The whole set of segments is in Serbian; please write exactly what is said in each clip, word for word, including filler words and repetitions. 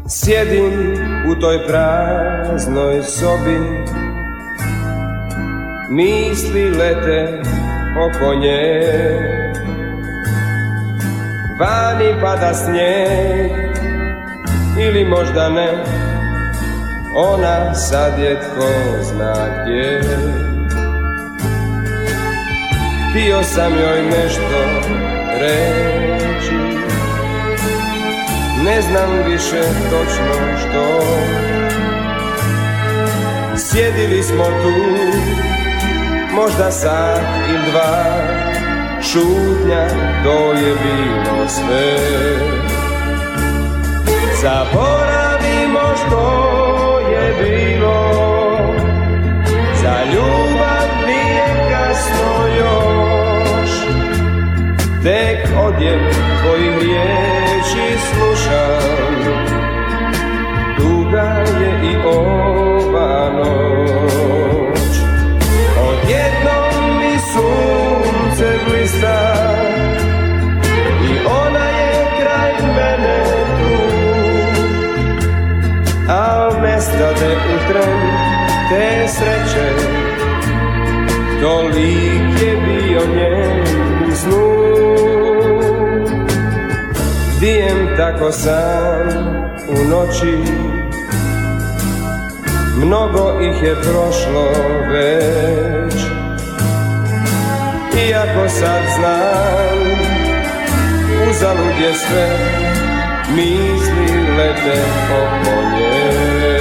Sjedim u toj praznoj sobi, misli lete oko nje. Vani pada snijeg, ili možda ne, ona sad je tko zna gdje. Htio sam joj nešto reći, ne znam više točno što. Sjedili smo tu, možda sat ili dva, šutnja, to je bilo sve. Zaboravimo što je bilo, za ljubav nije kasno još. Tek odjev tvojih riječi slušam, duga je i ova noć. Odjednom mi sunce blista i ona je kraj mene tu, al nestade u tren te sreće, tolik je bio njen snu. Dijem tako sam u noći, mnogo ih je prošlo već. Iako sad znam, uzalud je sve, misli lete oko nje.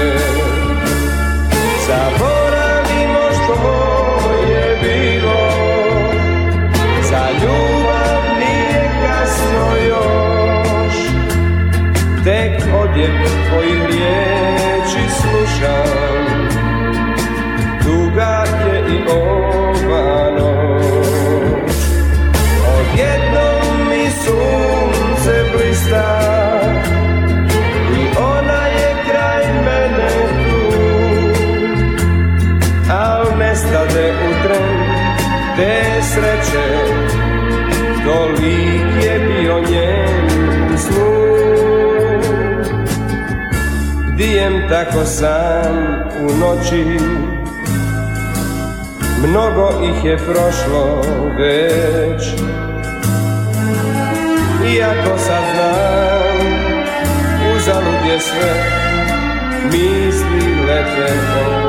Zaboravimo što je bilo, za ljubav nije kasno još. Tek odjev tvojih riječi slušam, duga je i ova noć. Odjednom mi sunce blista i ona je kraj mene tu, al nestade u tren te sreće, tolik je bio njen snu. Dijem tako sam u noći, mnogo ih je prošlo već. Iako sad znam, uzalud je sve, misli lete oko